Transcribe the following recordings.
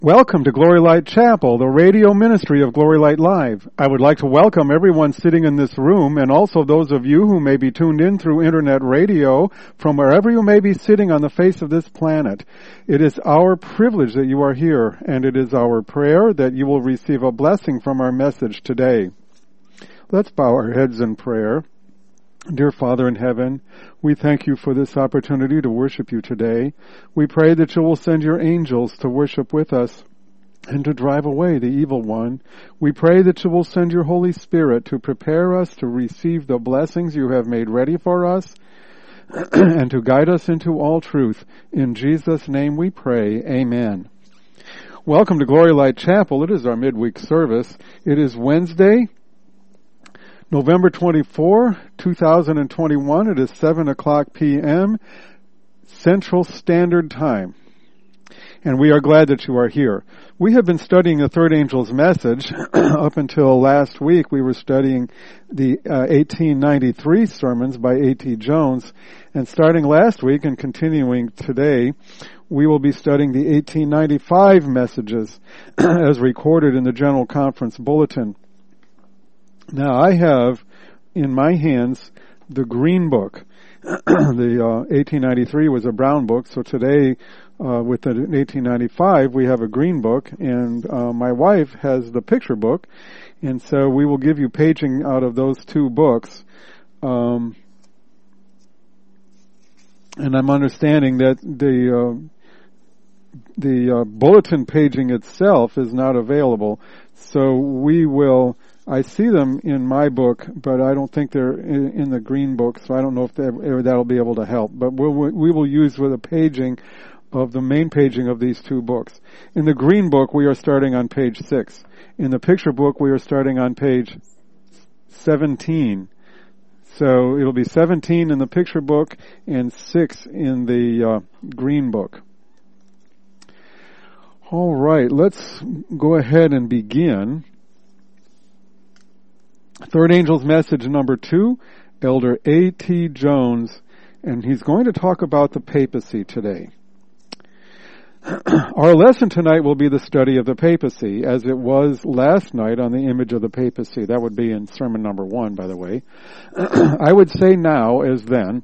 Welcome to Glory Light Chapel, the radio ministry of Glory Light Live. I would like to welcome everyone sitting in this room and also those of you who may be tuned in through internet radio from wherever you may be sitting on the face of this planet. It is our privilege that you are here, and it is our prayer that you will receive a blessing from our message today. Let's bow our heads in prayer. Dear Father in heaven, we thank you for this opportunity to worship you today. We pray that you will send your angels to worship with us and to drive away the evil one. We pray that you will send your Holy Spirit to prepare us to receive the blessings you have made ready for us and to guide us into all truth. In Jesus' name we pray. Amen. Welcome to Glory Light Chapel. It is our midweek service. It is Wednesday, November 24, 2021. It is 7 o'clock p.m. Central Standard Time. And we are glad that you are here. We have been studying the third angel's message. Up until last week, we were studying the 1893 sermons by A.T. Jones. And starting last week and continuing today, we will be studying the 1895 messages as recorded in the General Conference Bulletin. Now, I have in my hands the green book. The 1893 was a brown book, so today with the 1895 we have a green book, and my wife has the picture book, and so we will give you paging out of those two books. And I'm understanding that the bulletin paging itself is not available, so we will. I see them in my book, but I don't think they're in the green book, so I don't know if that'll be able to help. But we will use with a paging of the main paging of these two books. In the green book, we are starting on page 6. In the picture book, we are starting on page 17. So it'll be 17 in the picture book and 6 in the green book. All right, let's go ahead and begin. Third Angel's Message number 2, Elder A.T. Jones, and he's going to talk about the papacy today. Our lesson tonight will be the study of the papacy, as it was last night on the image of the papacy. That would be in sermon number 1, by the way. I would say now, as then,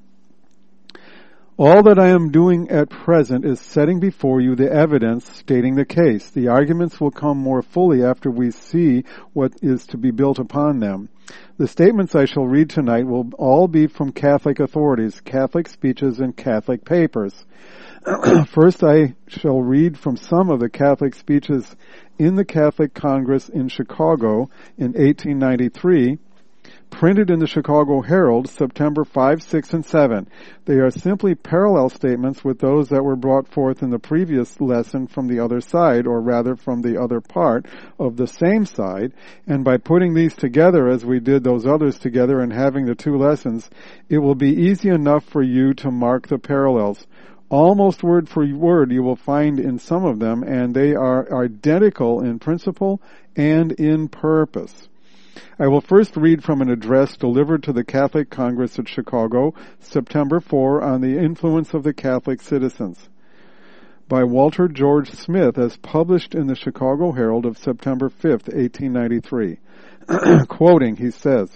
all that I am doing at present is setting before you the evidence stating the case. The arguments will come more fully after we see what is to be built upon them. The statements I shall read tonight will all be from Catholic authorities, Catholic speeches, and Catholic papers. First, I shall read from some of the Catholic speeches in the Catholic Congress in Chicago in 1893, printed in the Chicago Herald, September 5, 6, and 7. They are simply parallel statements with those that were brought forth in the previous lesson from the other side, or rather from the other part of the same side, and by putting these together as we did those others together and having the two lessons, it will be easy enough for you to mark the parallels. Almost word for word you will find in some of them, and they are identical in principle and in purpose. I will first read from an address delivered to the Catholic Congress at Chicago, September 4, on the influence of the Catholic citizens, by Walter George Smith, as published in the Chicago Herald of September 5, 1893. Quoting, he says,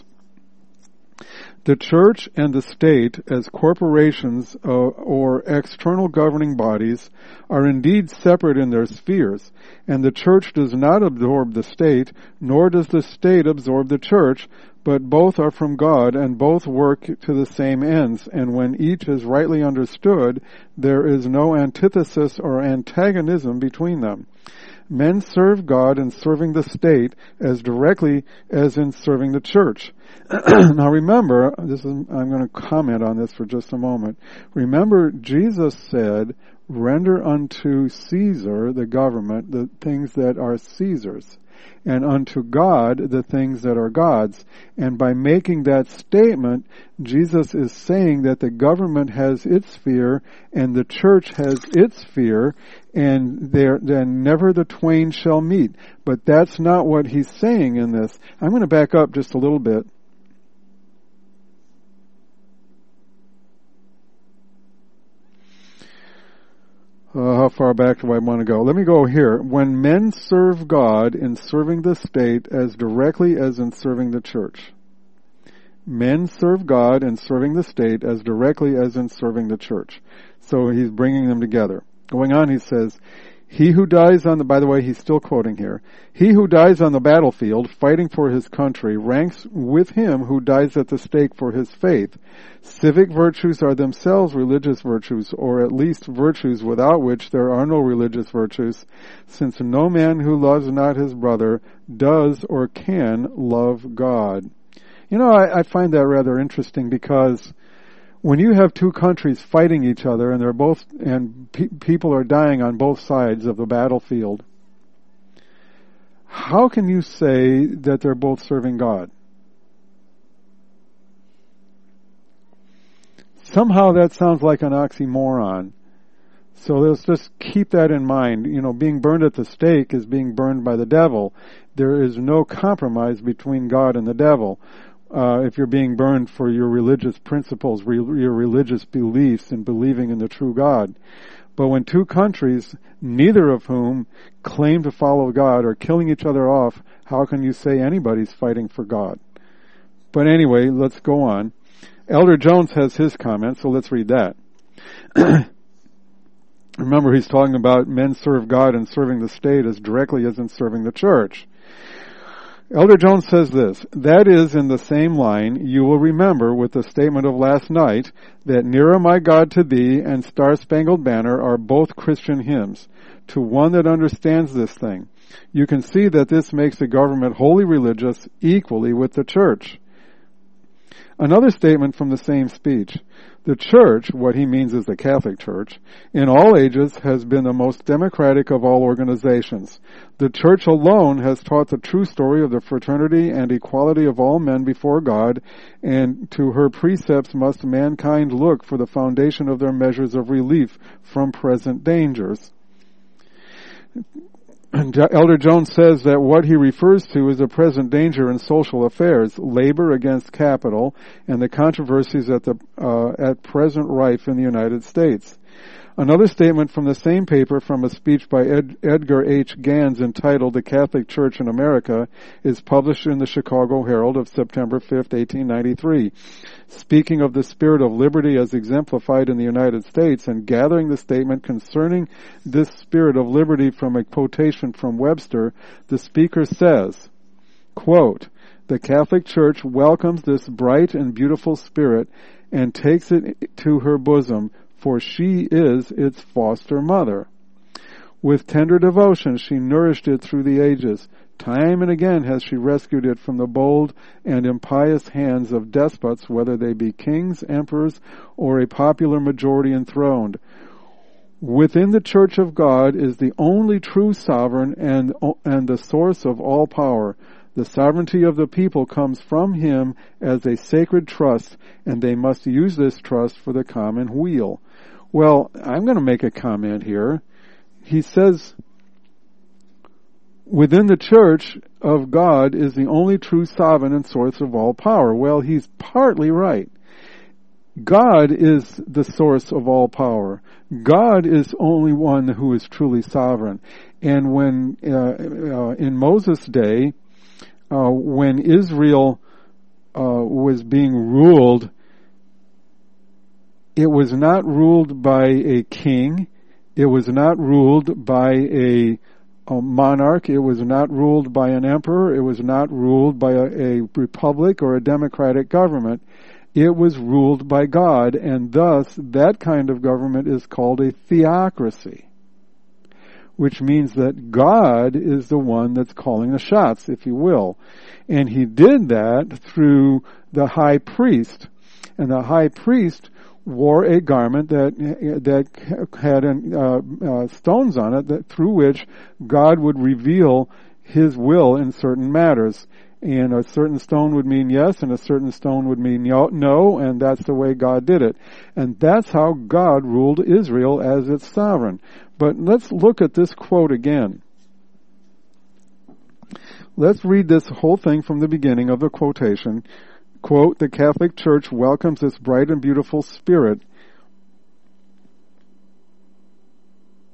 "The Church and the State, as corporations or external governing bodies, are indeed separate in their spheres, and the Church does not absorb the State, nor does the State absorb the Church, but both are from God, and both work to the same ends, and when each is rightly understood, there is no antithesis or antagonism between them. Men serve God in serving the state as directly as in serving the church." Now remember, I'm going to comment on this for just a moment. Remember, Jesus said, "Render unto Caesar, the government, the things that are Caesar's, and unto God the things that are God's." And by making that statement, Jesus is saying that the government has its sphere and the church has its sphere, and then never the twain shall meet. But that's not what he's saying in this. I'm going to back up just a little bit. How far back do I want to go? Let me go here. When men serve God in serving the state as directly as in serving the church. Men serve God in serving the state as directly as in serving the church. So he's bringing them together. Going on, he says, he who dies on the, by the way, he's still quoting here, he who dies on the battlefield fighting for his country ranks with him who dies at the stake for his faith. Civic virtues are themselves religious virtues, or at least virtues without which there are no religious virtues, since no man who loves not his brother does or can love God. You know, I find that rather interesting because when you have two countries fighting each other and they're both, and people are dying on both sides of the battlefield, how can you say that they're both serving God? Somehow that sounds like an oxymoron. So let's just keep that in mind. You know, being burned at the stake is being burned by the devil. There is no compromise between God and the devil. If you're being burned for your religious principles, your religious beliefs and believing in the true God. But when two countries, neither of whom claim to follow God, are killing each other off, how can you say anybody's fighting for God? But anyway, let's go on. Elder Jones has his comment, so let's read that. Remember, he's talking about men serve God in serving the state as directly as in serving the church. Elder Jones says this, that is, in the same line, you will remember with the statement of last night that Nearer My God to Thee and Star-Spangled Banner are both Christian hymns. To one that understands this thing, you can see that this makes the government wholly religious equally with the church. Another statement from the same speech. The church, what he means is the Catholic Church, in all ages has been the most democratic of all organizations. The church alone has taught the true story of the fraternity and equality of all men before God, and to her precepts must mankind look for the foundation of their measures of relief from present dangers. Elder Jones says that what he refers to is the present danger in social affairs, labor against capital, and the controversies at present rife in the United States. Another statement from the same paper from a speech by Edgar H. Gans entitled The Catholic Church in America is published in the Chicago Herald of September 5th, 1893. Speaking of the spirit of liberty as exemplified in the United States and gathering the statement concerning this spirit of liberty from a quotation from Webster, the speaker says, quote, the Catholic Church welcomes this bright and beautiful spirit and takes it to her bosom, for she is its foster mother. With tender devotion she nourished it through the ages. Time and again has she rescued it from the bold and impious hands of despots, whether they be kings, emperors, or a popular majority enthroned. Within the Church of God is the only true sovereign and the source of all power. The sovereignty of the people comes from him as a sacred trust, and they must use this trust for the common weal. Well, I'm going to make a comment here. He says, within the Church of God is the only true sovereign and source of all power. Well, he's partly right. God is the source of all power. God is only one who is truly sovereign. And when, in Moses' day, when Israel was being ruled, it was not ruled by a king. It was not ruled by a monarch. It was not ruled by an emperor. It was not ruled by a republic or a democratic government. It was ruled by God, and thus that kind of government is called a theocracy, which means that God is the one that's calling the shots, if you will. And he did that through the high priest. And the high priest wore a garment that had stones on it, through which God would reveal his will in certain matters. And a certain stone would mean yes, and a certain stone would mean no, and that's the way God did it. And that's how God ruled Israel as its sovereign. But let's look at this quote again. Let's read this whole thing from the beginning of the quotation. Quote, the Catholic Church welcomes this bright and beautiful spirit.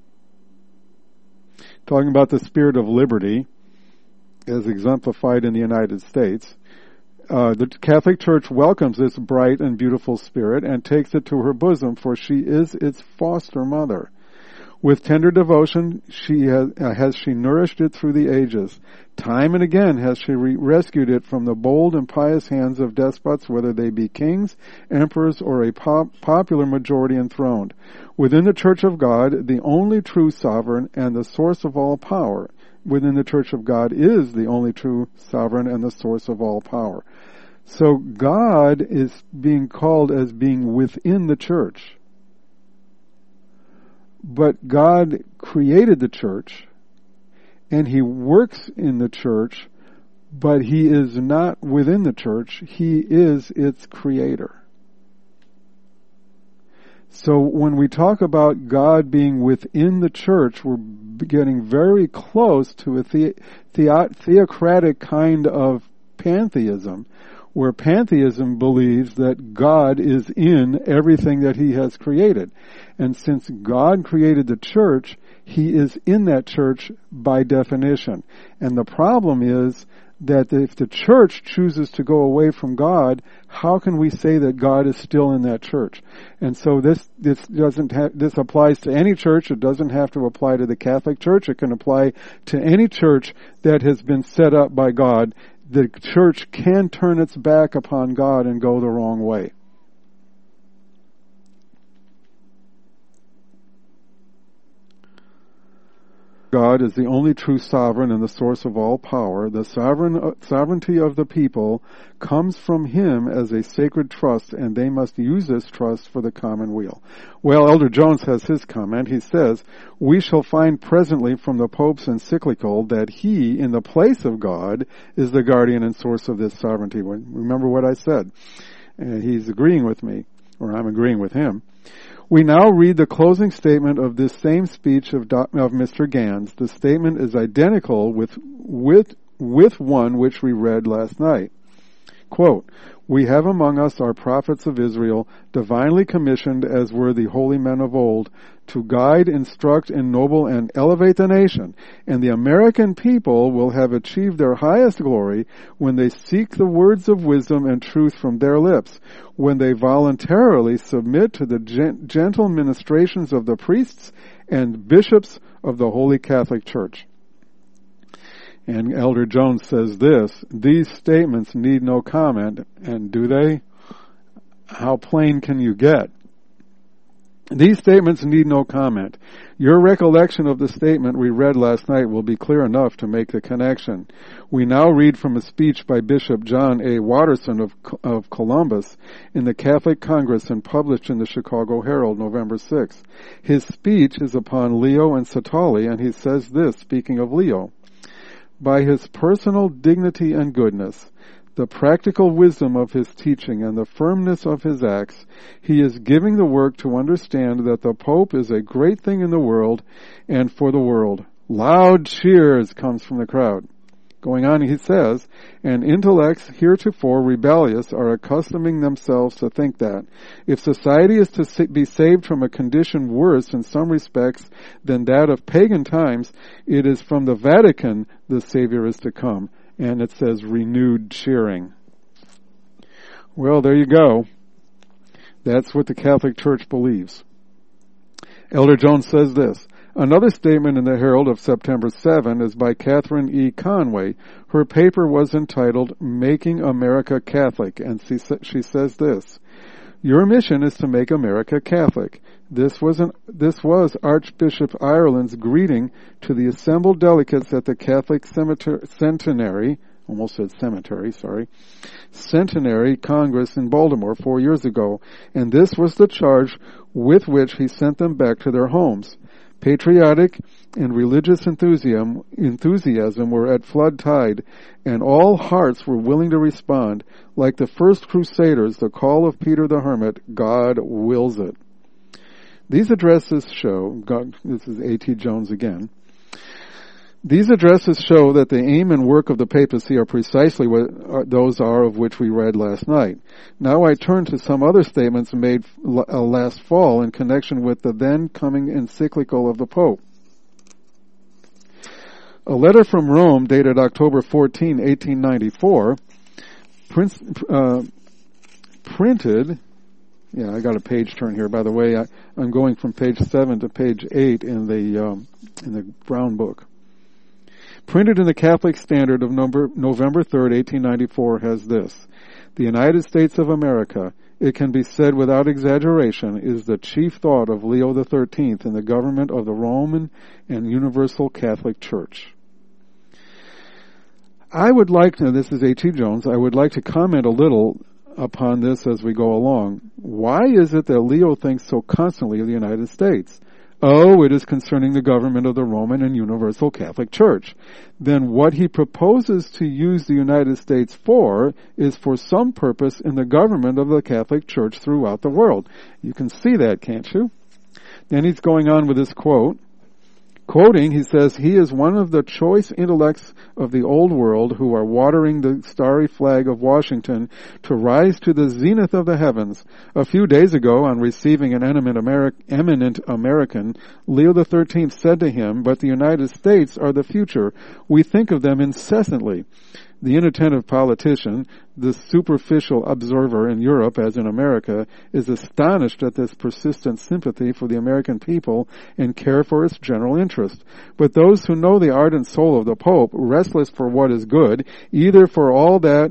talking about the spirit of liberty, as exemplified in the United States. The Catholic Church welcomes this bright and beautiful spirit and takes it to her bosom, for she is its foster mother. With tender devotion, has she nourished it through the ages. Time and again has she rescued it from the bold and pious hands of despots, whether they be kings, emperors, or a popular majority enthroned. Within the Church of God, the only true sovereign and the source of all power. Within the Church of God is the only true sovereign and the source of all power. So God is being called as being within the church. But God created the church, and He works in the church, but He is not within the church. He is its creator. So when we talk about God being within the church, we're getting very close to a theocratic kind of pantheism, where pantheism believes that God is in everything that He has created. And since God created the church, He is in that church by definition. And the problem is that if the church chooses to go away from God, how can we say that God is still in that church? And so this applies to any church. It doesn't have to apply to the Catholic Church. It can apply to any church that has been set up by God. The church can turn its back upon God and go the wrong way. God is the only true sovereign and the source of all power. The sovereignty of the people comes from Him as a sacred trust, and they must use this trust for the common weal. Well, Elder Jones has his comment. He says, "We shall find presently from the Pope's encyclical that he, in the place of God, is the guardian and source of this sovereignty." Remember what I said. He's agreeing with me, or I'm agreeing with him. We now read the closing statement of this same speech of Mr. Gans. The statement is identical with one which we read last night. Quote, "We have among us our prophets of Israel, divinely commissioned as were the holy men of old, to guide, instruct, ennoble, and elevate the nation, and the American people will have achieved their highest glory when they seek the words of wisdom and truth from their lips, when they voluntarily submit to the gentle ministrations of the priests and bishops of the Holy Catholic Church." And Elder Jones says this, "These statements need no comment." And do they? How plain can you get? These statements need no comment. Your recollection of the statement we read last night will be clear enough to make the connection. We now read from a speech by Bishop John A. Watterson of Columbus in the Catholic Congress and published in the Chicago Herald, November 6. His speech is upon Leo and Satolli, and he says this, speaking of Leo, "By his personal dignity and goodness, the practical wisdom of his teaching, and the firmness of his acts, he is giving the work to understand that the Pope is a great thing in the world and for the world." Loud cheers comes from the crowd. Going on, he says, "And intellects heretofore rebellious are accustoming themselves to think that, if society is to be saved from a condition worse in some respects than that of pagan times, it is from the Vatican the Savior is to come." And it says renewed cheering. Well, there you go. That's what the Catholic Church believes. Elder Jones says this, "Another statement in the Herald of September 7 is by Catherine E. Conway. Her paper was entitled Making America Catholic, and she says this, 'Your mission is to make America Catholic.' This was Archbishop Ireland's greeting to the assembled delegates at the Catholic Centenary Congress in Baltimore 4 years ago, and this was the charge with which he sent them back to their homes. Patriotic and religious enthusiasm were at flood tide, and all hearts were willing to respond. Like the first Crusaders, the call of Peter the Hermit, God wills it." These addresses show, this is A.T. Jones again, these addresses show that the aim and work of the papacy are precisely what those are of which we read last night. Now I turn to some other statements made last fall in connection with the then coming encyclical of the Pope. A letter from Rome dated October 14, 1894, printed, I got a page turn here, by the way. I'm going from page 7 to page 8 in the Brown Book. Printed in the Catholic Standard of November 3rd, 1894 has this: the United States of America, it can be said without exaggeration, is the chief thought of Leo XIII in the government of the Roman and Universal Catholic Church. I would like to, this is A.T. Jones, I would like to comment a little upon this as we go along. Why is it that Leo thinks so constantly of the United States? Oh, it is concerning the government of the Roman and Universal Catholic Church. Then what he proposes to use the United States for is for some purpose in the government of the Catholic Church throughout the world. You can see that, can't you? Then he's going on with this quote. Quoting, he says, he is one of the choice intellects of the old world who are watering the starry flag of Washington to rise to the zenith of the heavens. A few days ago, on receiving an eminent American, Leo XIII said to him, but the United States are the future. We think of them incessantly. The inattentive politician, the superficial observer in Europe as in America, is astonished at this persistent sympathy for the American people and care for its general interest. But those who know the ardent soul of the Pope, restless for what is good, either for all that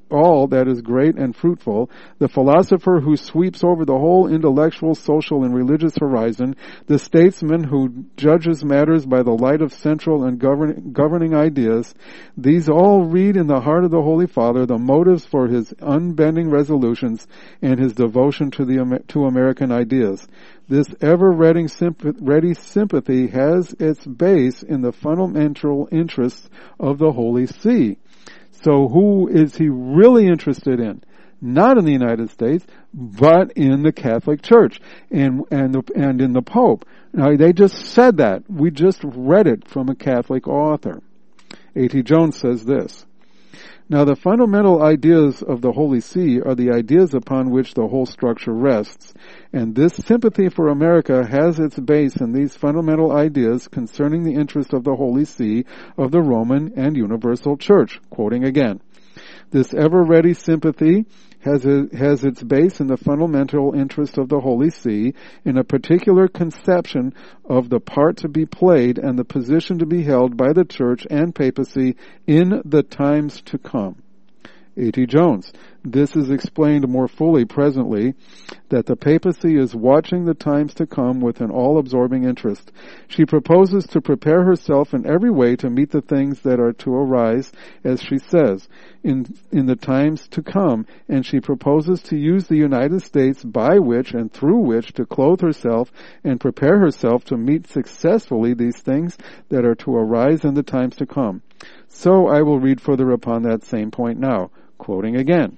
is great and fruitful, the philosopher who sweeps over the whole intellectual, social, and religious horizon, the statesman who judges matters by the light of central and governing ideas, these all read in the heart of the Holy Father the motives for his unbending resolutions and his devotion to American ideas. This ever-ready sympathy has its base in the fundamental interests of the Holy See. So who is he really interested in? Not in the United States, but in the Catholic Church and in the Pope. Now, they just said that. We just read it from a Catholic author. A.T. Jones says this: now, the fundamental ideas of the Holy See are the ideas upon which the whole structure rests, and this sympathy for America has its base in these fundamental ideas concerning the interest of the Holy See of the Roman and Universal Church. Quoting again, this ever-ready sympathy has its base in the fundamental interest of the Holy See, in a particular conception of the part to be played and the position to be held by the Church and Papacy in the times to come. A.T. Jones. This is explained more fully presently, that the papacy is watching the times to come with an all-absorbing interest. She proposes to prepare herself in every way to meet the things that are to arise, as she says, in the times to come, and she proposes to use the United States by which and through which to clothe herself and prepare herself to meet successfully these things that are to arise in the times to come. So I will read further upon that same point now, quoting again.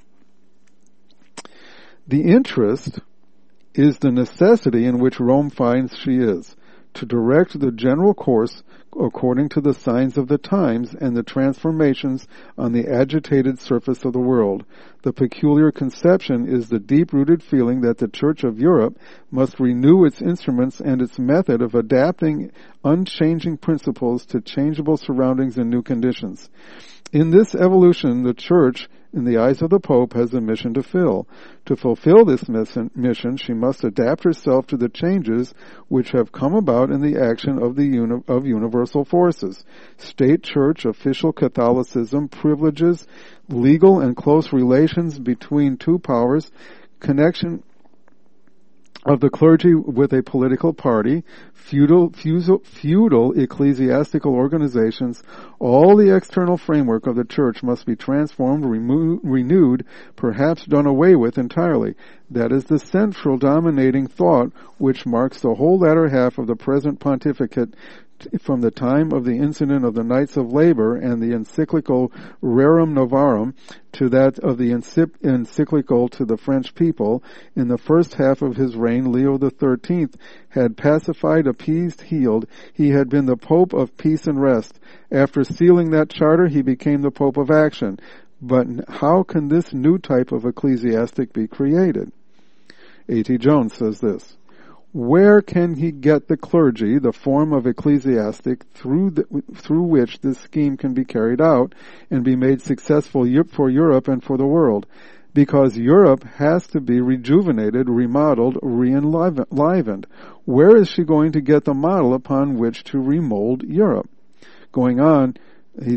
The interest is the necessity in which Rome finds she is, to direct the general course according to the signs of the times and the transformations on the agitated surface of the world. The peculiar conception is the deep-rooted feeling that the Church of Europe must renew its instruments and its method of adapting unchanging principles to changeable surroundings and new conditions. In this evolution, the Church, in the eyes of the Pope, has a mission to fill. To fulfill this mission, she must adapt herself to the changes which have come about in the action of universal forces. State Church, official Catholicism, privileges, legal and close relations between two powers, connection of the clergy with a political party, feudal ecclesiastical organizations, all the external framework of the Church must be transformed, renewed, perhaps done away with entirely. That is the central dominating thought which marks the whole latter half of the present pontificate, from the time of the incident of the Knights of Labor and the encyclical Rerum Novarum to that of the encyclical to the French people. In the first half of his reign, Leo XIII had pacified, appeased, healed. He had been the Pope of peace and rest. After sealing that charter, he became the Pope of action. But how can this new type of ecclesiastic be created? A.T. Jones says this: Where can he get the clergy, the form of ecclesiastic, through which this scheme can be carried out and be made successful for Europe and for the world? Because Europe has to be rejuvenated, remodeled, re-enlivened. Where is she going to get the model upon which to remold Europe? Going on, he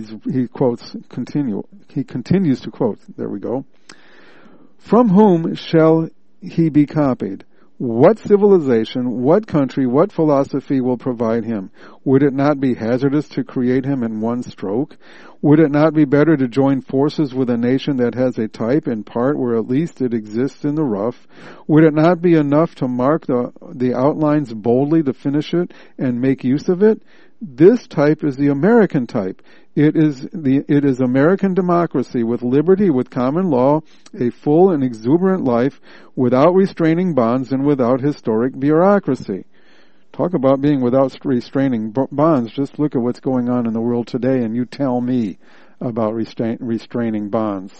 continues to quote, there we go. From whom shall he be copied? What civilization, what country, what philosophy will provide him? Would it not be hazardous to create him in one stroke? Would it not be better to join forces with a nation that has a type in part where at least it exists in the rough? Would it not be enough to mark the outlines boldly to finish it and make use of it? This type is the American type. It is American democracy with liberty, with common law, a full and exuberant life, without restraining bonds and without historic bureaucracy. Talk about being without restraining bonds. Just look at what's going on in the world today and you tell me about restraining bonds.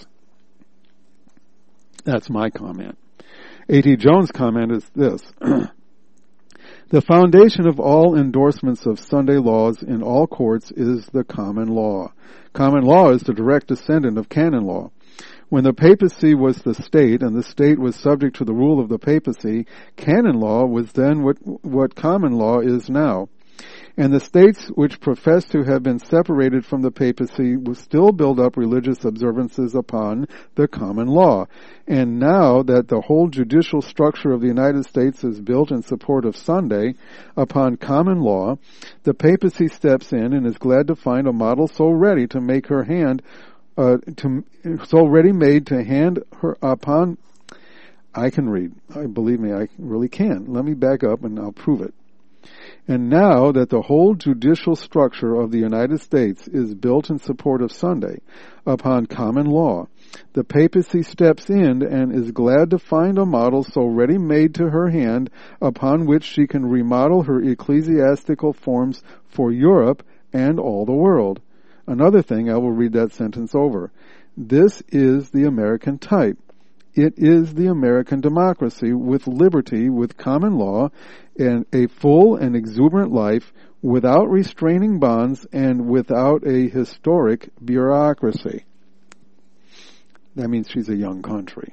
That's my comment. A.T. Jones' comment is this. The foundation of all endorsements of Sunday laws in all courts is the common law. Common law is the direct descendant of canon law. When the papacy was the state and the state was subject to the rule of the papacy, canon law was then what common law is now. And the states which profess to have been separated from the papacy will still build up religious observances upon the common law. And now that the whole judicial structure of the United States is built in support of Sunday upon common law, the papacy steps in and is glad to find a model so ready to make her hand, so ready made to hand her upon. I can read. Believe me, I really can. Let me back up and I'll prove it. And now that the whole judicial structure of the United States is built in support of Sunday upon common law, the papacy steps in and is glad to find a model so ready made to her hand upon which she can remodel her ecclesiastical forms for Europe and all the world. Another thing, I will read that sentence over. This is the American type. It is the American democracy with liberty, with common law, and a full and exuberant life without restraining bonds and without a historic bureaucracy. That means she's a young country.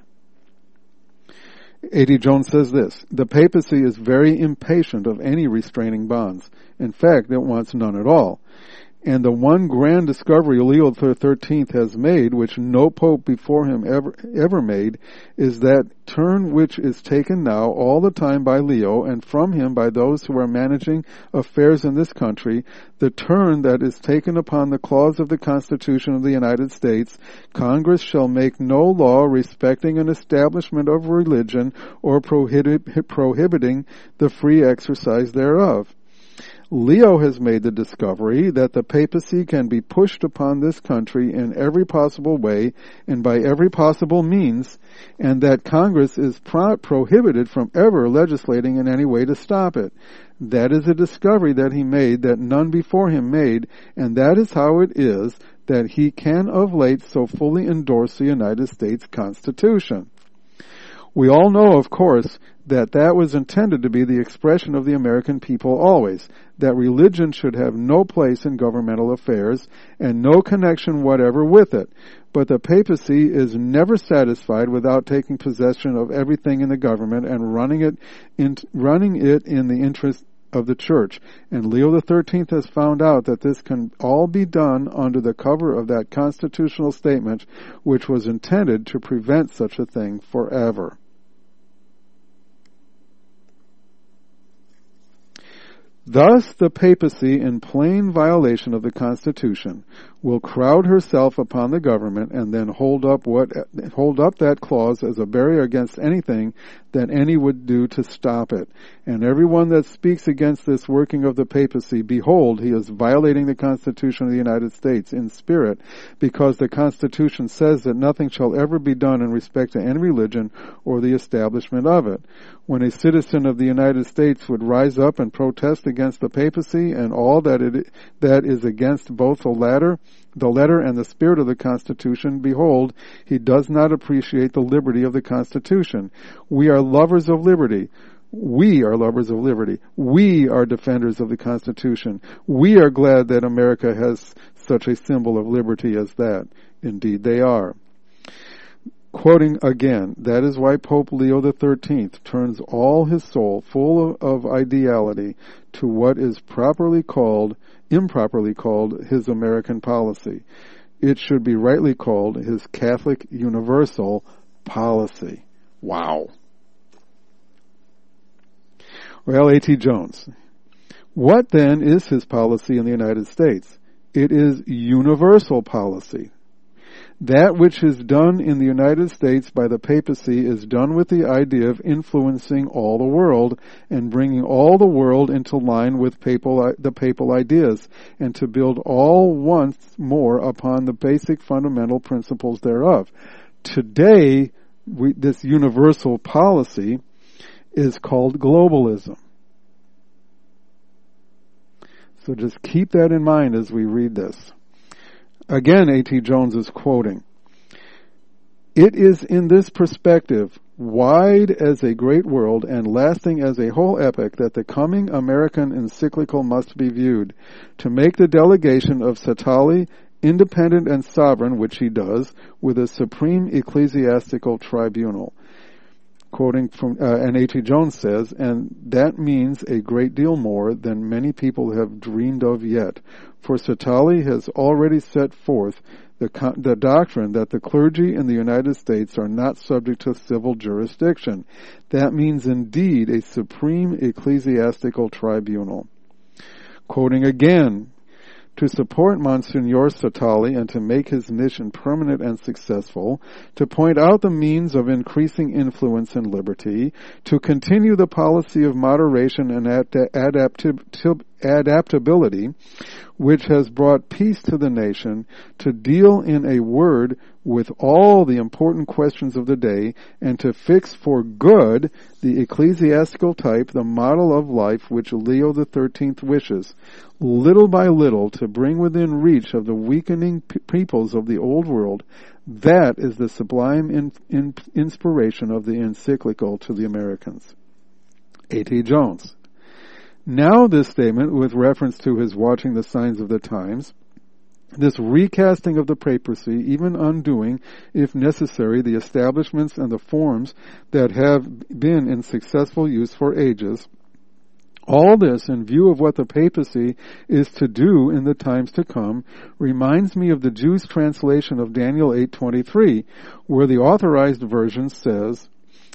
A.T. Jones says this, the papacy is very impatient of any restraining bonds. In fact, it wants none at all. And the one grand discovery Leo XIII has made, which no pope before him ever made, is that turn which is taken now all the time by Leo and from him by those who are managing affairs in this country, the turn that is taken upon the clause of the Constitution of the United States, Congress shall make no law respecting an establishment of religion or prohibiting the free exercise thereof. Leo has made the discovery that the papacy can be pushed upon this country in every possible way and by every possible means, and that Congress is prohibited from ever legislating in any way to stop it. That is a discovery that he made that none before him made, and that is how it is that he can of late so fully endorse the United States Constitution. We all know, of course, that was intended to be the expression of the American people always, that religion should have no place in governmental affairs and no connection whatever with it. But the papacy is never satisfied without taking possession of everything in the government and running it in the interest of the church. And Leo XIII has found out that this can all be done under the cover of that constitutional statement which was intended to prevent such a thing forever. Thus the papacy, in plain violation of the Constitution, will crowd herself upon the government and then hold up that clause as a barrier against anything that any would do to stop it. And everyone that speaks against this working of the papacy, behold, he is violating the Constitution of the United States in spirit, because the Constitution says that nothing shall ever be done in respect to any religion or the establishment of it. When a citizen of the United States would rise up and protest against the papacy and all that is against both the letter and the spirit of the Constitution, behold, he does not appreciate the liberty of the Constitution. We are lovers of liberty. We are lovers of liberty. We are defenders of the Constitution. We are glad that America has such a symbol of liberty as that. Indeed they are. Quoting again, that is why Pope Leo XIII turns all his soul full of ideality to what is improperly called his American policy. It should be rightly called his Catholic universal policy. Wow. Well, A.T. Jones. What then is his policy in the United States? It is universal policy. That which is done in the United States by the papacy is done with the idea of influencing all the world and bringing all the world into line with the papal ideas, and to build all once more upon the basic fundamental principles thereof. Today, this universal policy is called globalism. So just keep that in mind as we read this. Again, A.T. Jones is quoting, "It is in this perspective, wide as a great world and lasting as a whole epoch, that the coming American encyclical must be viewed, to make the delegation of Satali independent and sovereign, which he does, with a supreme ecclesiastical tribunal." Quoting from, and A.T. Jones says, "And that means a great deal more than many people have dreamed of yet. For Satali has already set forth the doctrine that the clergy in the United States are not subject to civil jurisdiction. That means indeed a supreme ecclesiastical tribunal." Quoting again, "To support Monsignor Satali and to make his mission permanent and successful, to point out the means of increasing influence and liberty, to continue the policy of moderation and adaptability, which has brought peace to the nation, to deal in a word with all the important questions of the day, and to fix for good the ecclesiastical type, the model of life which Leo XIII wishes, little by little to bring within reach of the weakening peoples of the old world. That is the sublime inspiration of the encyclical to the Americans." A.T. Jones. Now this statement, with reference to his watching the signs of the times, this recasting of the papacy, even undoing, if necessary, the establishments and the forms that have been in successful use for ages, all this, in view of what the papacy is to do in the times to come, reminds me of the Jews' translation of Daniel 8:23, where the authorized version says,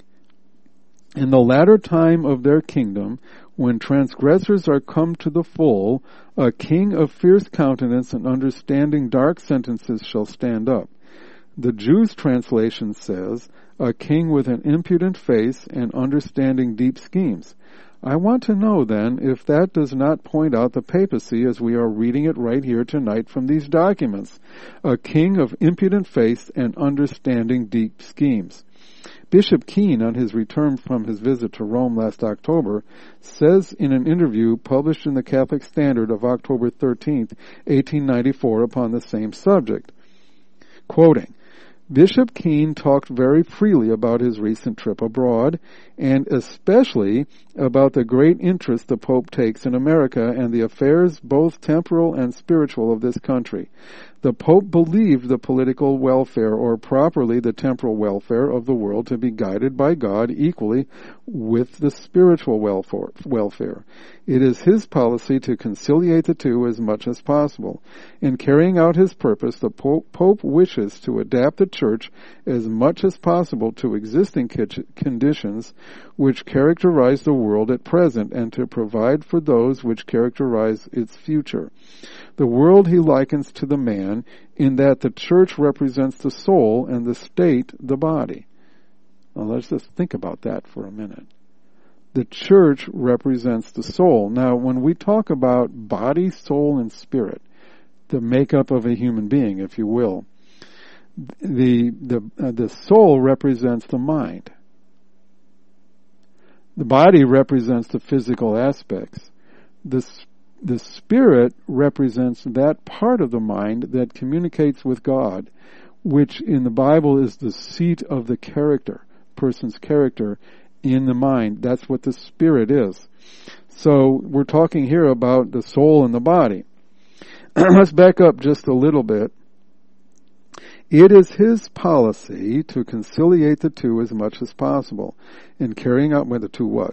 "In the latter time of their kingdom, when transgressors are come to the full, a king of fierce countenance and understanding dark sentences shall stand up." The Jews' translation says, "A king with an impudent face and understanding deep schemes." I want to know, then, if that does not point out the papacy as we are reading it right here tonight from these documents. A king of impudent face and understanding deep schemes. Bishop Keene, on his return from his visit to Rome last October, says in an interview published in the Catholic Standard of October 13th, 1894, upon the same subject, quoting, "Bishop Keene talked very freely about his recent trip abroad, and especially about the great interest the Pope takes in America and the affairs both temporal and spiritual of this country. The Pope believed the political welfare, or properly the temporal welfare of the world, to be guided by God equally with the spiritual welfare. It is his policy to conciliate the two as much as possible. In carrying out his purpose, the Pope wishes to adapt the Church as much as possible to existing conditions which characterize the world at present, and to provide for those which characterize its future. The world he likens to the man, in that the Church represents the soul and the state the body." Now let's just think about that for a minute. The Church represents the soul. Now, when we talk about body, soul, and spirit, the makeup of a human being, if you will, the soul represents the mind. The body represents the physical aspects. The spirit represents that part of the mind that communicates with God, which in the Bible is the seat of the character, person's character, in the mind. That's what the spirit is. So we're talking here about the soul and the body. Let's back up just a little bit. It is his policy to conciliate the two as much as possible in carrying out with the two what?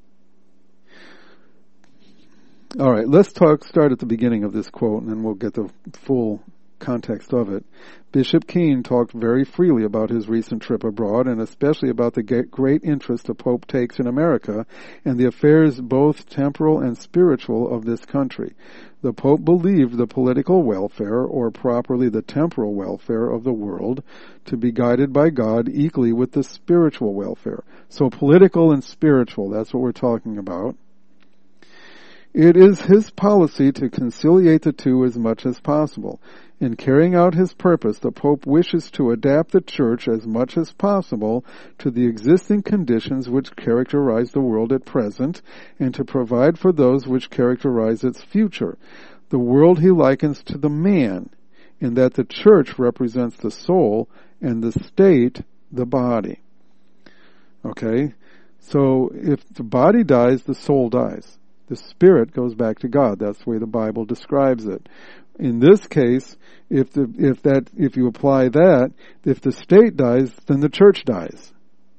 All right, let's start at the beginning of this quote, and then we'll get the full context of it. Bishop Keene talked very freely about his recent trip abroad, and especially about the great interest the Pope takes in America and the affairs both temporal and spiritual of this country. The Pope believed the political welfare, or properly the temporal welfare of the world, to be guided by God equally with the spiritual welfare. So political and spiritual, that's what we're talking about. It is his policy to conciliate the two as much as possible. In carrying out his purpose, the Pope wishes to adapt the Church as much as possible to the existing conditions which characterize the world at present, and to provide for those which characterize its future. The world he likens to the man, in that the Church represents the soul, and the state the body. Okay? So, if the body dies, the soul dies. The spirit goes back to God. That's the way the Bible describes it. In this case, if you apply that, if the state dies, then the church dies.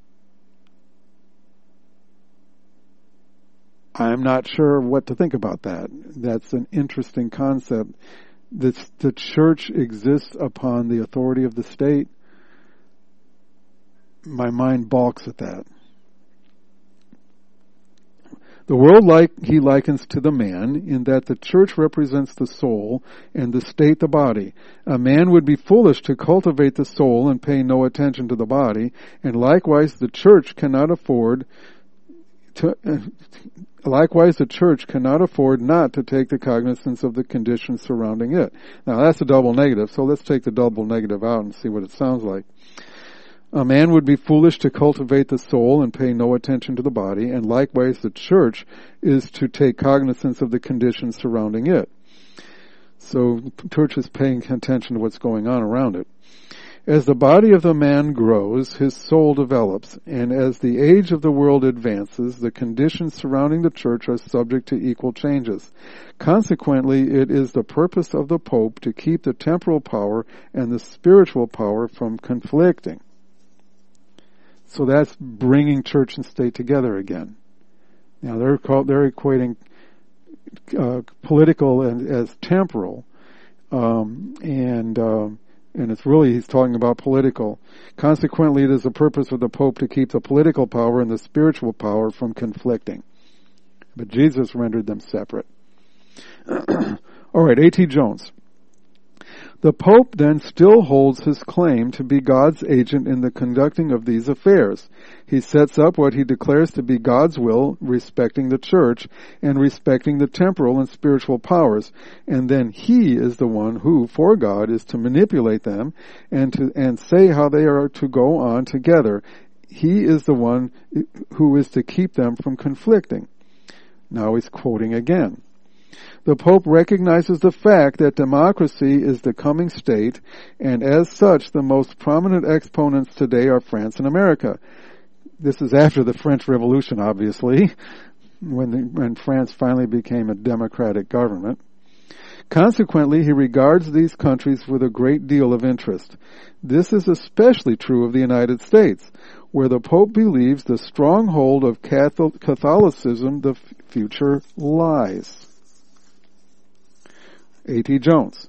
I'm not sure what to think about that. That's an interesting concept. The church exists upon the authority of the state. My mind balks at that. The world he likens to the man, in that the church represents the soul and the state the body. A man would be foolish to cultivate the soul and pay no attention to the body, and likewise the church cannot afford not to take the cognizance of the conditions surrounding it. Now that's a double negative, so let's take the double negative out and see what it sounds like. A man would be foolish to cultivate the soul and pay no attention to the body, and likewise the church is to take cognizance of the conditions surrounding it. So the church is paying attention to what's going on around it. As the body of the man grows, his soul develops, and as the age of the world advances, the conditions surrounding the church are subject to equal changes. Consequently, it is the purpose of the Pope to keep the temporal power and the spiritual power from conflicting. So that's bringing church and state together again. Now they're equating political as temporal, and it's really he's talking about political. Consequently, it is the purpose of the Pope to keep the political power and the spiritual power from conflicting. But Jesus rendered them separate. All right, A.T. Jones. The Pope then still holds his claim to be God's agent in the conducting of these affairs. He sets up what he declares to be God's will respecting the Church and respecting the temporal and spiritual powers, and then he is the one who, for God, is to manipulate them and say how they are to go on together. He is the one who is to keep them from conflicting. Now he's quoting again. The Pope recognizes the fact that democracy is the coming state, and as such, the most prominent exponents today are France and America. This is after the French Revolution, obviously, when France finally became a democratic government. Consequently, he regards these countries with a great deal of interest. This is especially true of the United States, where the Pope believes the stronghold of Catholicism the future lies. A.T. Jones.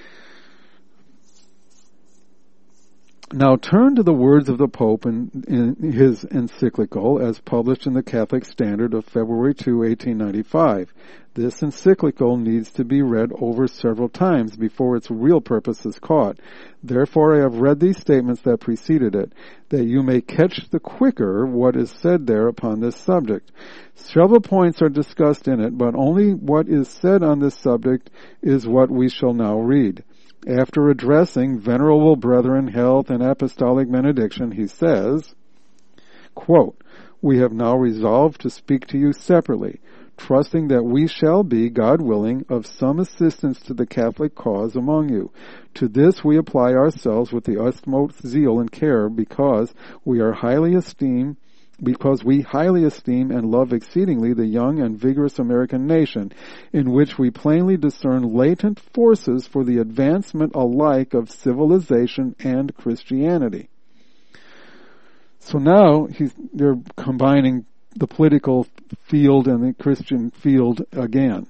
Now turn to the words of the Pope in his encyclical as published in the Catholic Standard of February 2, 1895. This encyclical needs to be read over several times before its real purpose is caught. Therefore I have read these statements that preceded it, that you may catch the quicker what is said there upon this subject. Several points are discussed in it, but only what is said on this subject is what we shall now read. After addressing venerable brethren, health, and apostolic benediction, he says, quote, "We have now resolved to speak to you separately, trusting that we shall be, God willing, of some assistance to the Catholic cause among you. To this we apply ourselves with the utmost zeal and care, because we are highly esteem because we highly esteem and love exceedingly the young and vigorous American nation, in which we plainly discern latent forces for the advancement alike of civilization and Christianity. So now they're combining the political field and the Christian field again.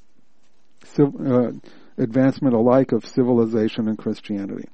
Advancement alike of civilization and Christianity.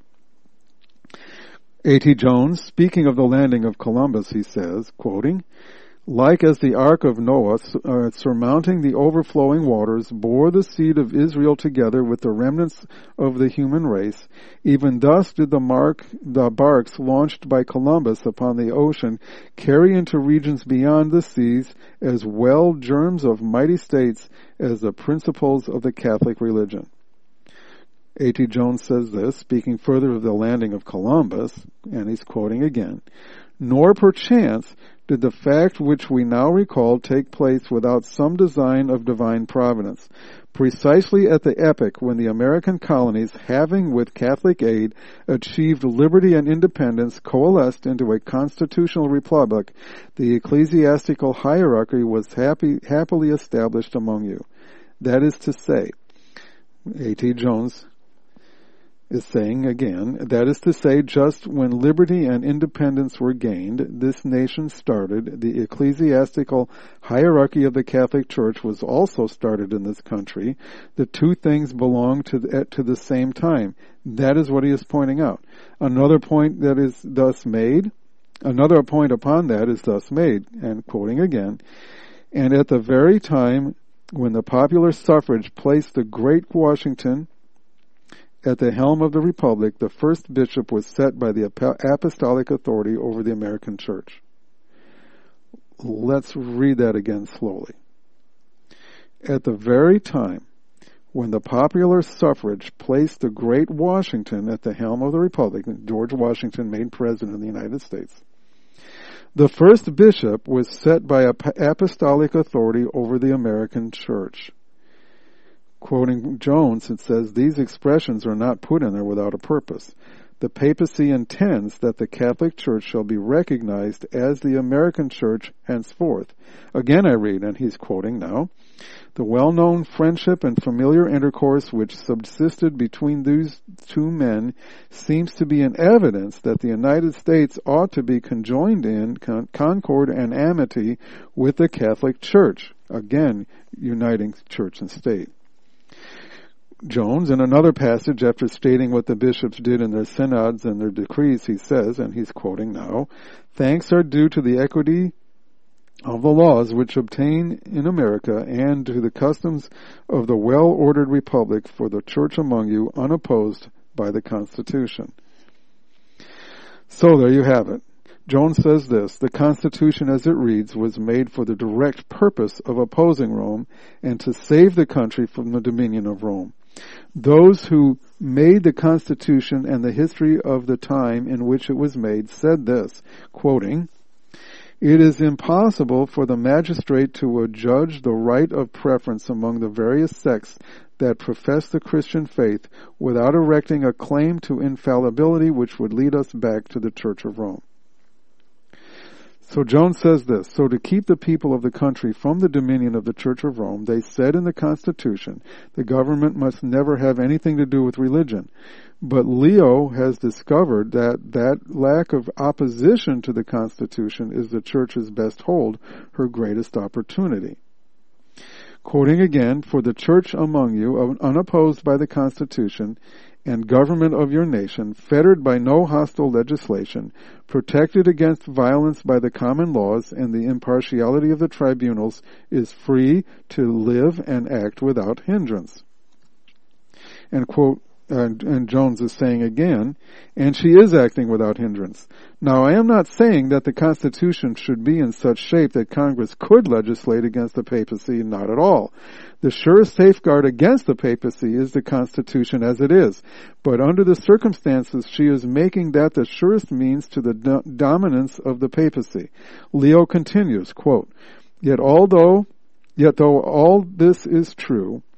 A.T. Jones, speaking of the landing of Columbus, he says, quoting, "Like as the Ark of Noah, surmounting the overflowing waters, bore the seed of Israel together with the remnants of the human race, even thus did the barks launched by Columbus upon the ocean carry into regions beyond the seas as well germs of mighty states as the principles of the Catholic religion." A.T. Jones says this, speaking further of the landing of Columbus, and he's quoting again, "Nor perchance did the fact which we now recall take place without some design of divine providence. Precisely at the epoch when the American colonies, having with Catholic aid achieved liberty and independence, coalesced into a constitutional republic, the ecclesiastical hierarchy was happily established among you." That is to say, A.T. Jones is saying again, that is to say, just when liberty and independence were gained, this nation started. The ecclesiastical hierarchy of the Catholic Church was also started in this country. The two things belong to the same time. That is what he is pointing out. Another point upon that is thus made, and quoting again, "And at the very time when the popular suffrage placed the great Washington at the helm of the Republic, the first bishop was set by the apostolic authority over the American Church." Let's read that again slowly. At the very time when the popular suffrage placed the great Washington at the helm of the Republic, George Washington made president of the United States, the first bishop was set by apostolic authority over the American Church. Quoting Jones, it says, "These expressions are not put in there without a purpose. The papacy intends that the Catholic Church shall be recognized as the American Church henceforth." Again I read, and he's quoting now, "The well-known friendship and familiar intercourse which subsisted between these two men seems to be an evidence that the United States ought to be conjoined in concord and amity with the Catholic Church." Again, uniting church and state. Jones, in another passage, after stating what the bishops did in their synods and their decrees, he says, and he's quoting now, "Thanks are due to the equity of the laws which obtain in America and to the customs of the well-ordered republic for the church among you, unopposed by the Constitution." So there you have it. Jones says this, "The Constitution as it reads was made for the direct purpose of opposing Rome and to save the country from the dominion of Rome. Those who made the Constitution and the history of the time in which it was made said this," quoting, "It is impossible for the magistrate to adjudge the right of preference among the various sects that profess the Christian faith without erecting a claim to infallibility which would lead us back to the Church of Rome." So Jones says this, "So to keep the people of the country from the dominion of the Church of Rome, they said in the Constitution, the government must never have anything to do with religion. But Leo has discovered that lack of opposition to the Constitution is the Church's best hold, her greatest opportunity." Quoting again, "For the Church among you, unopposed by the Constitution, and government of your nation, fettered by no hostile legislation, protected against violence by the common laws and the impartiality of the tribunals, is free to live and act without hindrance." And quote, and Jones is saying again, "And she is acting without hindrance. Now, I am not saying that the Constitution should be in such shape that Congress could legislate against the papacy, not at all. The surest safeguard against the papacy is the Constitution as it is. But under the circumstances, she is making that the surest means to the dominance of the papacy." Leo continues, quote, Yet though all this is true,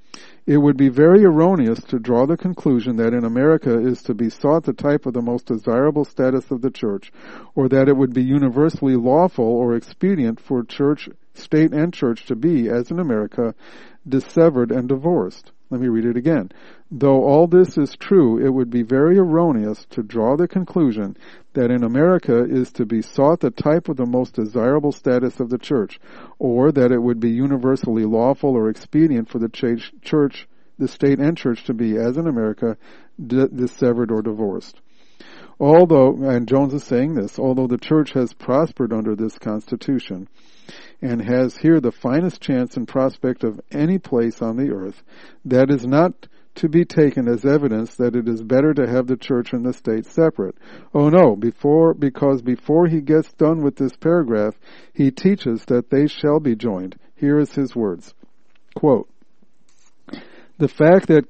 It would be very erroneous to draw the conclusion that in America is to be sought the type of the most desirable status of the church, or that it would be universally lawful or expedient for church, state and church to be, as in America, dissevered and divorced. Let me read it again. Though all this is true, it would be very erroneous to draw the conclusion that in America is to be sought the type of the most desirable status of the church, or that it would be universally lawful or expedient for the church, the state and church to be, as in America, dissevered or divorced. Although, and Jones is saying this, although the church has prospered under this Constitution, and has here the finest chance and prospect of any place on the earth, that is not to be taken as evidence that it is better to have the church and the state separate. Oh no, because before he gets done with this paragraph, he teaches that they shall be joined. Here is his words. Quote, the fact that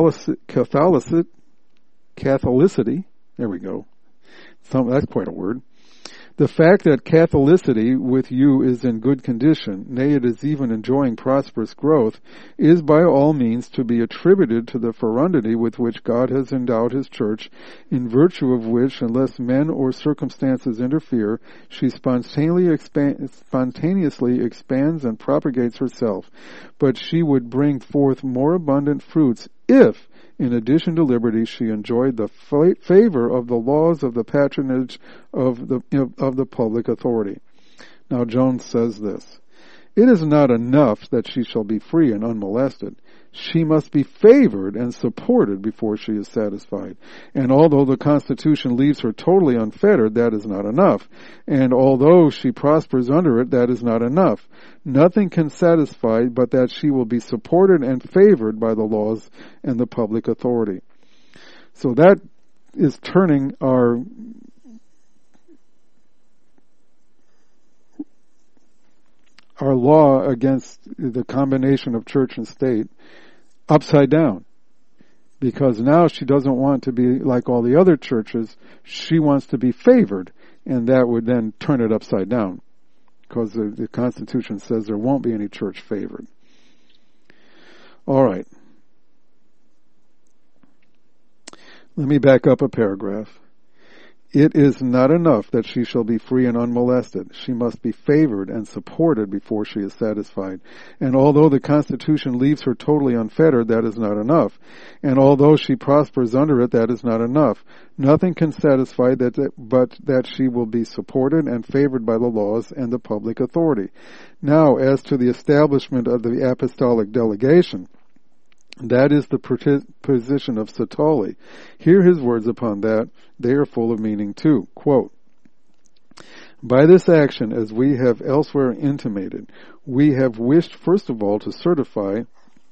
Catholicity, there we go, that's quite a word. The fact that Catholicity with you is in good condition, nay, it is even enjoying prosperous growth, is by all means to be attributed to the ferocity with which God has endowed His church, in virtue of which, unless men or circumstances interfere, she spontaneously expands and propagates herself. But she would bring forth more abundant fruits if, in addition to liberty, she enjoyed the favor of the laws of the patronage of the public authority. Now Jones says this, it is not enough that she shall be free and unmolested. She must be favored and supported before she is satisfied. And although the Constitution leaves her totally unfettered, that is not enough. And although she prospers under it, that is not enough. Nothing can satisfy but that she will be supported and favored by the laws and the public authority. So that is turning our law against the combination of church and state upside down. Because now she doesn't want to be like all the other churches. She wants to be favored, and that would then turn it upside down. Because the Constitution says there won't be any church favored. All right. Let me back up a paragraph. It is not enough that she shall be free and unmolested. She must be favored and supported before she is satisfied. And although the Constitution leaves her totally unfettered, that is not enough. And although she prospers under it, that is not enough. Nothing can satisfy but that she will be supported and favored by the laws and the public authority. Now, as to the establishment of the apostolic delegation, that is the position of Satoli. Hear his words upon that. They are full of meaning too. Quote, by this action, as we have elsewhere intimated, we have wished first of all to certify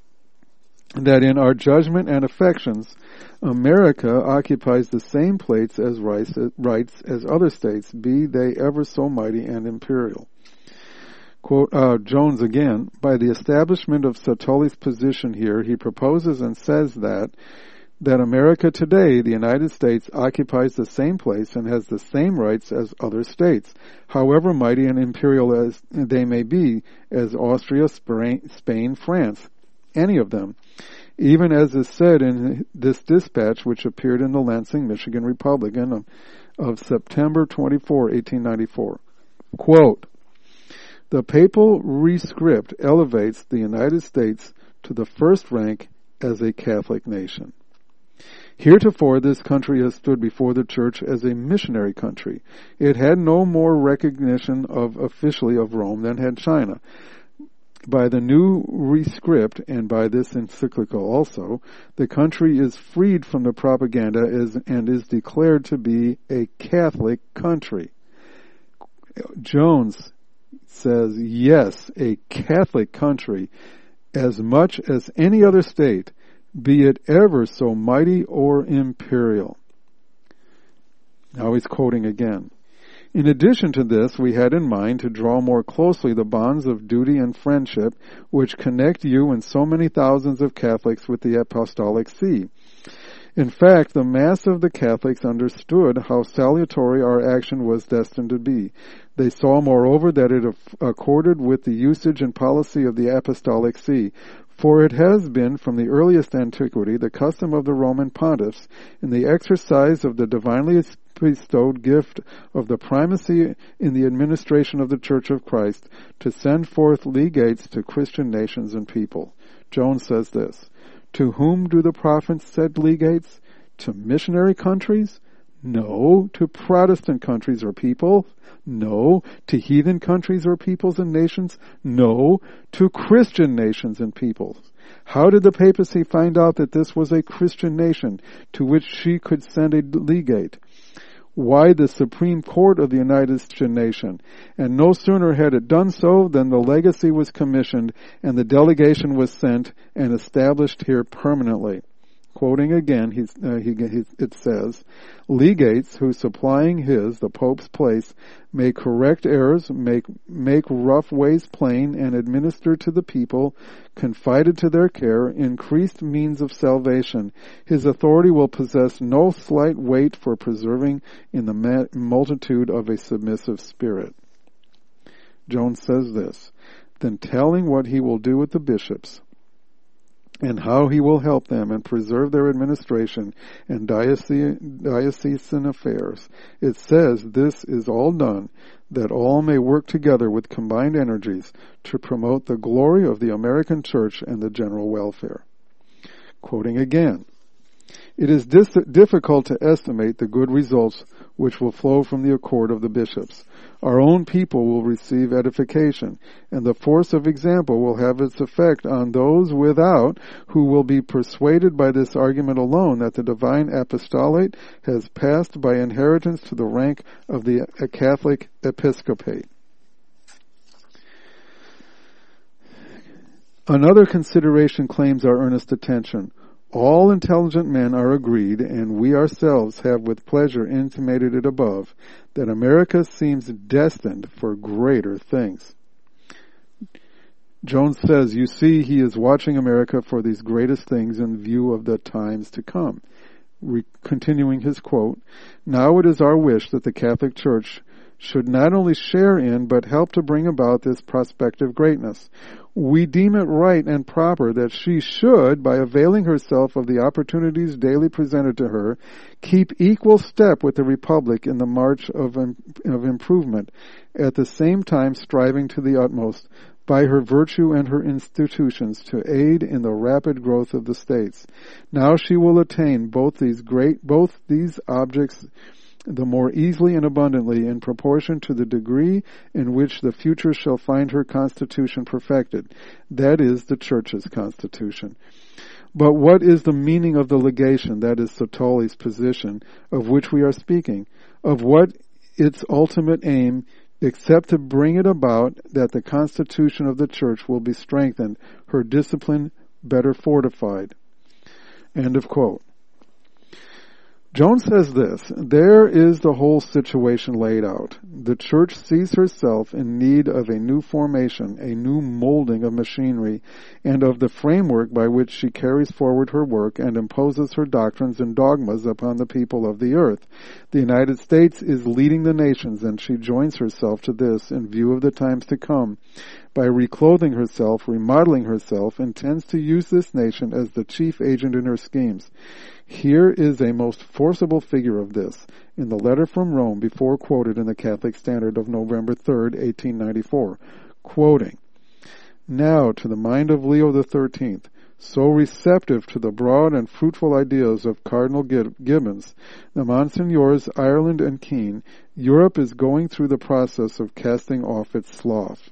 that in our judgment and affections, America occupies the same place as rights as other states, be they ever so mighty and imperial. Quote, Jones again, by the establishment of Satoli's position here, he proposes and says that America today, the United States, occupies the same place and has the same rights as other states, however mighty and imperial as they may be, as Austria, Spain, France, any of them, even as is said in this dispatch which appeared in the Lansing, Michigan Republican of September 24, 1894. Quote, the papal rescript elevates the United States to the first rank as a Catholic nation. Heretofore, this country has stood before the Church as a missionary country. It had no more recognition officially of Rome than had China. By the new rescript, and by this encyclical also, the country is freed from the propaganda and is declared to be a Catholic country. Jones says, yes, a Catholic country, as much as any other state, be it ever so mighty or imperial. Now he's quoting again. In addition to this, we had in mind to draw more closely the bonds of duty and friendship which connect you and so many thousands of Catholics with the Apostolic See. In fact, the mass of the Catholics understood how salutary our action was destined to be. They saw, moreover, that it accorded with the usage and policy of the Apostolic See, For it has been from the earliest antiquity the custom of the Roman pontiffs, in the exercise of the divinely bestowed gift of the primacy in the administration of the Church of Christ, to send forth legates to Christian nations and people. Jones says this: to whom do the prophets send legates? To missionary countries? No. To Protestant countries or people? No. To heathen countries or peoples and nations? No. To Christian nations and peoples. How did the papacy find out that this was a Christian nation to which she could send a legate? Why, the Supreme Court of the United States nation. And no sooner had it done so than the legacy was commissioned and the delegation was sent and established here permanently. Quoting again, it says, legates who, supplying the Pope's place, may correct errors, make rough ways plain, and administer to the people, confided to their care, increased means of salvation. His authority will possess no slight weight for preserving in the multitude of a submissive spirit. Jones says this: then telling what he will do with the bishops, and how he will help them and preserve their administration and diocesan affairs. It says this is all done, that all may work together with combined energies to promote the glory of the American Church and the general welfare. Quoting again, it is difficult to estimate the good results which will flow from the accord of the bishops. Our own people will receive edification, and the force of example will have its effect on those without, who will be persuaded by this argument alone that the divine apostolate has passed by inheritance to the rank of the Catholic episcopate. Another consideration claims our earnest attention. All intelligent men are agreed, and we ourselves have with pleasure intimated it above, that America seems destined for greater things. Jones says, you see, he is watching America for these greatest things in view of the times to come. Continuing his quote, now it is our wish that the Catholic Church should not only share in, but help to bring about this prospective greatness. We deem it right and proper that she should, by availing herself of the opportunities daily presented to her, keep equal step with the Republic in the march of improvement, at the same time striving to the utmost, by her virtue and her institutions, to aid in the rapid growth of the states. Now she will attain both these objects the more easily and abundantly in proportion to the degree in which the future shall find her constitution perfected. That is, the Church's constitution. But what is the meaning of the legation, that is Sotoli's position, of which we are speaking? Of what its ultimate aim, except to bring it about that the constitution of the Church will be strengthened, her discipline better fortified. End of quote. Jones says this: there is the whole situation laid out. The Church sees herself in need of a new formation, a new molding of machinery, and of the framework by which she carries forward her work and imposes her doctrines and dogmas upon the people of the earth. The United States is leading the nations, and she joins herself to this in view of the times to come. By reclothing herself, remodeling herself, intends to use this nation as the chief agent in her schemes. Here is a most forcible figure of this, in the letter from Rome before quoted in the Catholic Standard of November 3rd, 1894, quoting, now to the mind of Leo XIII, so receptive to the broad and fruitful ideas of Cardinal Gibbons, the Monsignors Ireland and Keene, Europe is going through the process of casting off its sloth.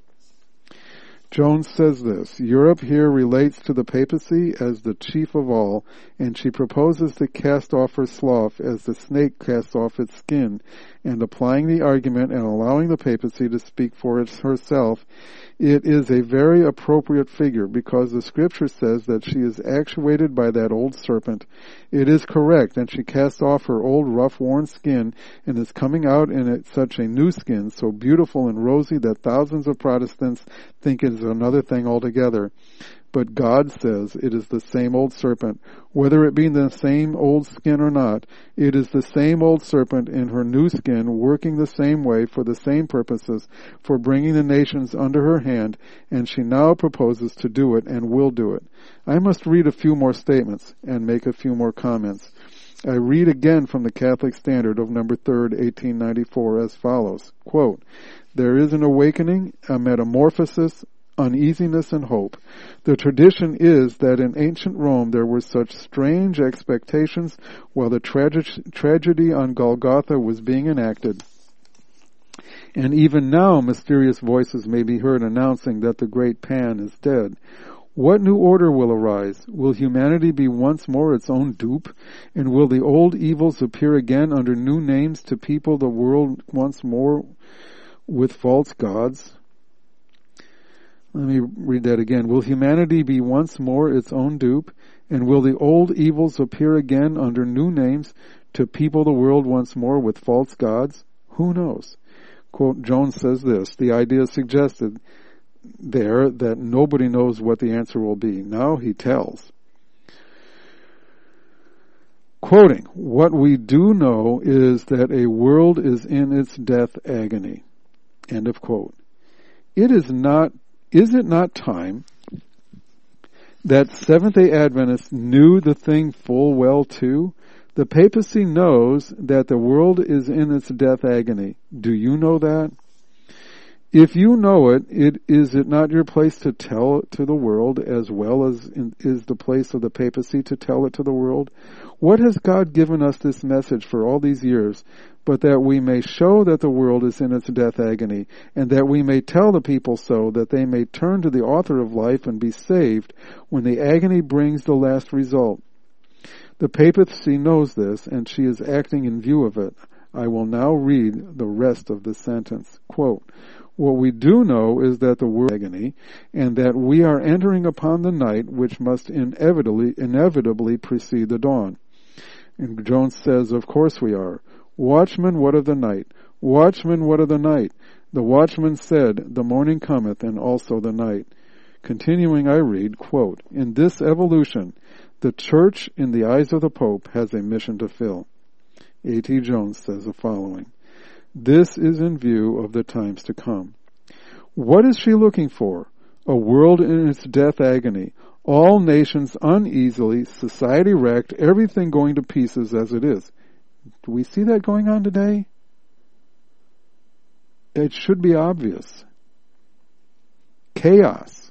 Jones says this: Europe here relates to the papacy as the chief of all, and she proposes to cast off her slough as the snake casts off its skin, and applying the argument and allowing the papacy to speak for herself, it is a very appropriate figure, because the scripture says that she is actuated by that old serpent. It is correct, and she casts off her old rough-worn skin, and is coming out in such a new skin, so beautiful and rosy that thousands of Protestants think it is another thing altogether. But God says it is the same old serpent. Whether it be the same old skin or not, it is the same old serpent in her new skin, working the same way for the same purposes, for bringing the nations under her hand, and she now proposes to do it and will do it. I must read a few more statements and make a few more comments. I read again from the Catholic Standard of November 3rd, 1894 as follows, quote, "There is an awakening, a metamorphosis, uneasiness and hope. The tradition is that in ancient Rome there were such strange expectations while the tragedy on Golgotha was being enacted. And even now mysterious voices may be heard announcing that the great Pan is dead. What new order will arise? Will humanity be once more its own dupe? And will the old evils appear again under new names to people the world once more with false gods?" Let me read that again. Will humanity be once more its own dupe? And will the old evils appear again under new names to people the world once more with false gods? Who knows? Quote, Jones says this, "The idea suggested there that nobody knows what the answer will be. Now he tells." Quoting, "What we do know is that a world is in its death agony." End of quote. Is it not time that Seventh-day Adventists knew the thing full well too? The papacy knows that the world is in its death agony. Do you know that? If you know it, is it not your place to tell it to the world as well as is the place of the papacy to tell it to the world? What has God given us this message for all these years, but that we may show that the world is in its death agony, and that we may tell the people so, that they may turn to the author of life and be saved when the agony brings the last result. The papacy knows this, and she is acting in view of it. I will now read the rest of the sentence. Quote, "What we do know is that the world is in agony, and that we are entering upon the night which must inevitably precede the dawn." And Jones says, "Of course we are. Watchmen, what of the night? Watchmen, what of the night? The watchman said, the morning cometh, and also the night." Continuing, I read, quote, "In this evolution, the Church, in the eyes of the Pope, has a mission to fill." A.T. Jones says the following, "This is in view of the times to come." What is she looking for? A world in its death agony, all nations uneasily, society wrecked, everything going to pieces as it is. Do we see that going on today? It should be obvious. Chaos.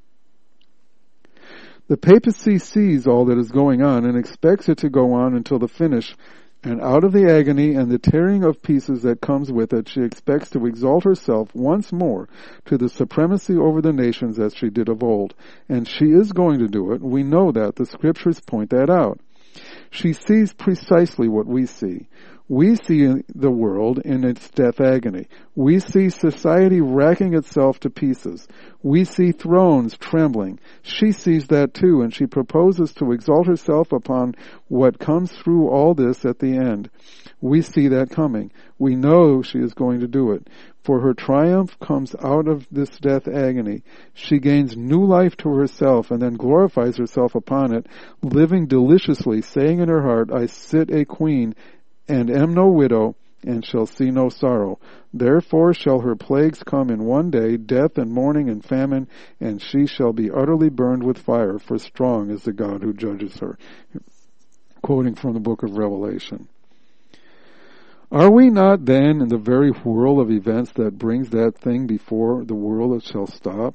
The papacy sees all that is going on and expects it to go on until the finish, and out of the agony and the tearing of pieces that comes with it, she expects to exalt herself once more to the supremacy over the nations as she did of old. And she is going to do it. We know that. The scriptures point that out. She sees precisely what we see. We see the world in its death agony. We see society racking itself to pieces. We see thrones trembling. She sees that too, and she proposes to exalt herself upon what comes through all this at the end. We see that coming. We know she is going to do it. For her triumph comes out of this death agony. She gains new life to herself and then glorifies herself upon it, living deliciously, saying in her heart, "I sit a queen, and am no widow, and shall see no sorrow. Therefore shall her plagues come in one day, death and mourning and famine, and she shall be utterly burned with fire, for strong is the God who judges her." Quoting from the book of Revelation. Are we not then in the very whirl of events that brings that thing before the world shall stop?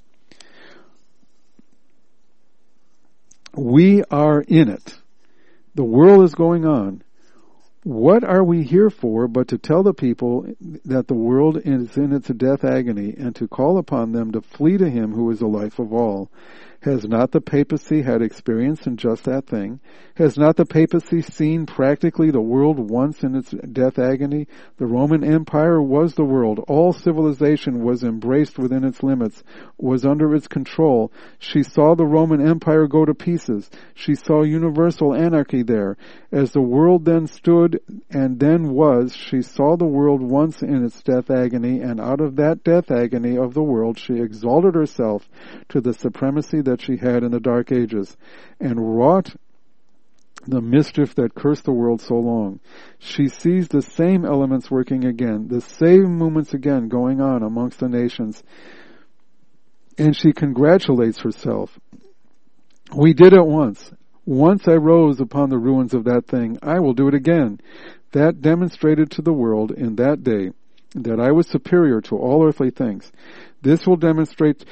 We are in it. The world is going on. What are we here for but to tell the people that the world is in its death agony and to call upon them to flee to him who is the life of all? Has not the papacy had experience in just that thing? Has not the papacy seen practically the world once in its death agony? The Roman Empire was the world. All civilization was embraced within its limits, was under its control. She saw the Roman Empire go to pieces. She saw universal anarchy there. As the world then stood and then was, she saw the world once in its death agony, and out of that death agony of the world she exalted herself to the supremacy that that she had in the Dark Ages, and wrought the mischief that cursed the world so long. She sees the same elements working again, the same movements again going on amongst the nations, and she congratulates herself. We did it once. Once I rose upon the ruins of that thing, I will do it again. That demonstrated to the world in that day that I was superior to all earthly things. This will demonstrate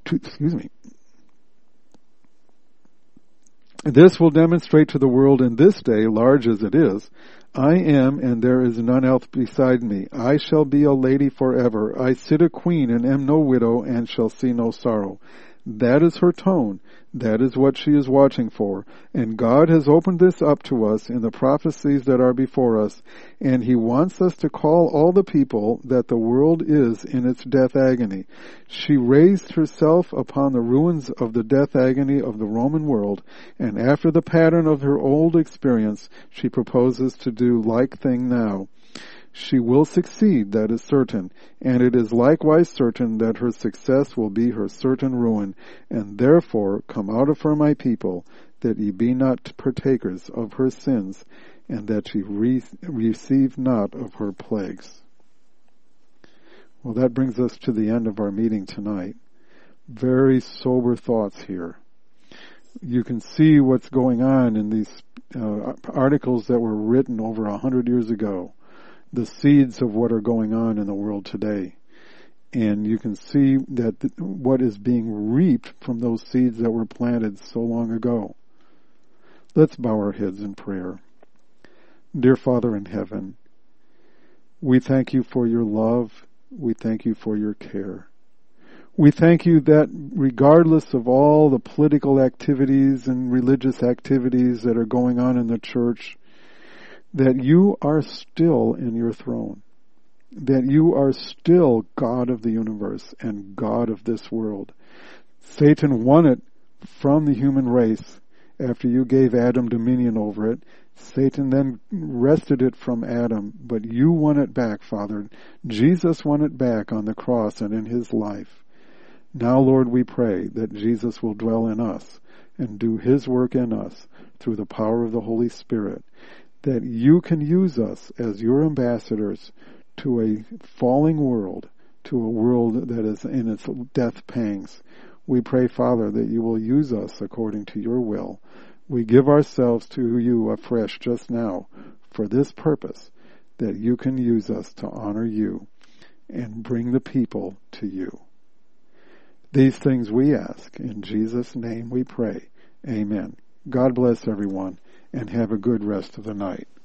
This will demonstrate to the world in this day, large as it is, I am, and there is none else beside me. I shall be a lady forever. I sit a queen, and am no widow, and shall see no sorrow. That is her tone. That is what she is watching for. And God has opened this up to us in the prophecies that are before us, and He wants us to call all the people that the world is in its death agony. She raised herself upon the ruins of the death agony of the Roman world, and after the pattern of her old experience, she proposes to do like thing now. She will succeed, that is certain, and it is likewise certain that her success will be her certain ruin, and therefore come out of her, my people, that ye be not partakers of her sins, and that ye receive not of her plagues. Well, that brings us to the end of our meeting tonight. Very sober thoughts here. You can see what's going on in these articles that were written over 100 years ago. The seeds of what are going on in the world today. And you can see that what is being reaped from those seeds that were planted so long ago. Let's bow our heads in prayer. Dear Father in heaven, we thank you for your love. We thank you for your care. We thank you that regardless of all the political activities and religious activities that are going on in the church, that you are still in your throne, that you are still God of the universe and God of this world. Satan won it from the human race after you gave Adam dominion over it. Satan then wrested it from Adam, but you won it back, Father. Jesus won it back on the cross and in his life. Now, Lord, we pray that Jesus will dwell in us and do his work in us through the power of the Holy Spirit, that you can use us as your ambassadors to a falling world, to a world that is in its death pangs. We pray, Father, that you will use us according to your will. We give ourselves to you afresh just now for this purpose, that you can use us to honor you and bring the people to you. These things we ask. In Jesus' name we pray. Amen. God bless everyone, and have a good rest of the night.